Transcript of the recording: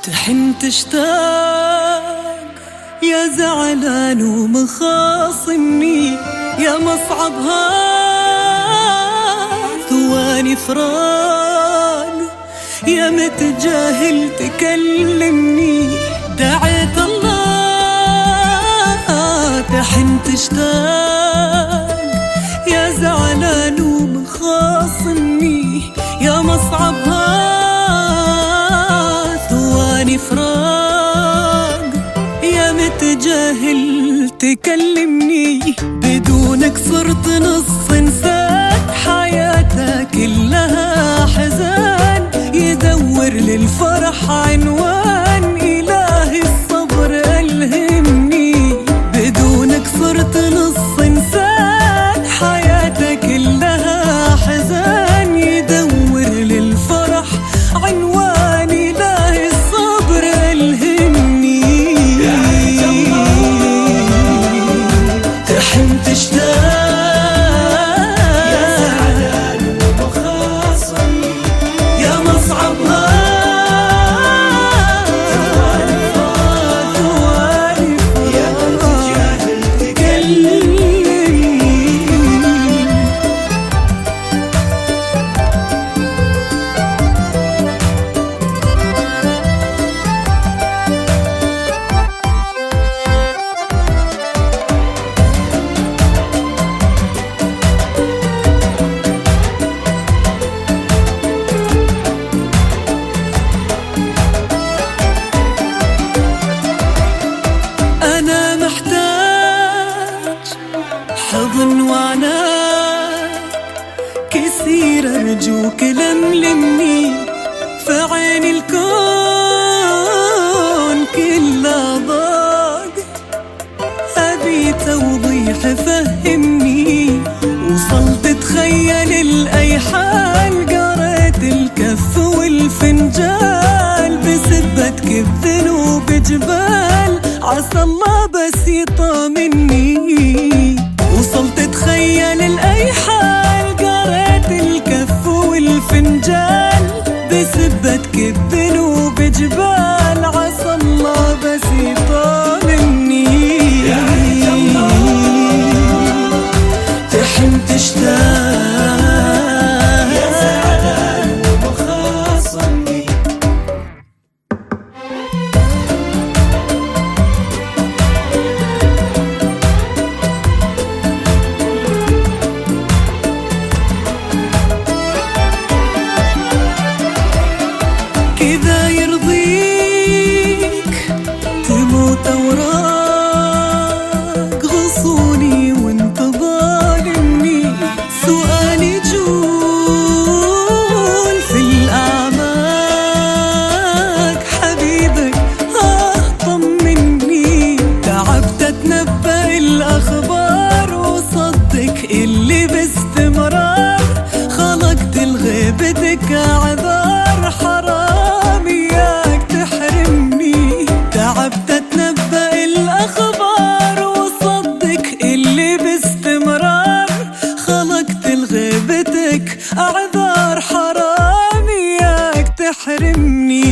تحن تشتاق يا زعلان ومخاصمني، يا مصعبها ثواني فراق، يا متجاهل تكلمني. دعيت الله تحن تشتاق يا زعلان ومخاصمني، يا مصعبها ثواني فراق، يا متجاهل تكلمني. بدونك صرت نص انسان، حياتها كلها حزان، يدور للفرح عنوان، إلهي الصبر ألهمني. بدونك صرت نص انسان، حياتها كلها حزان، يدور للفرح عنوان، إلهي الصبر ألهمني. تحن تشتاق يا زعلان ومخاصمني، يا مصعبها ثواني فراق، يا متجاهل تكلمني. أنا محتاج حضن وعناك كثير، أرجوك لملمني. في عين الكون كله ضاق، أبي توضيح فهمني. وصلت تخيل الأيحال، قريت الكف والفنجال، بسبتك بذنوب جبال، عسى الله بس يطمني. وصلت تخيل الأيحال، قريت الكف والفنجال، بسبتك بذنوب جبال، عسى الله بس يطمني. تحن تشتاق يا زعلان ومخاصمني. كذا يرضيك تموت أوراق غصوني وانت ظالمني. سؤالي جول في الأعماق، حبيبك طمني. تعبت أتنبأ الأخبار وصدق اللي باستمرار، خلقت لغيبتك أعذار، حرام إياك تحرمني. تعبت أتنبأ الأخبار وصدق اللي باستمرار، خلقت لغيبتك أعذار، حرام إياك تحرمني.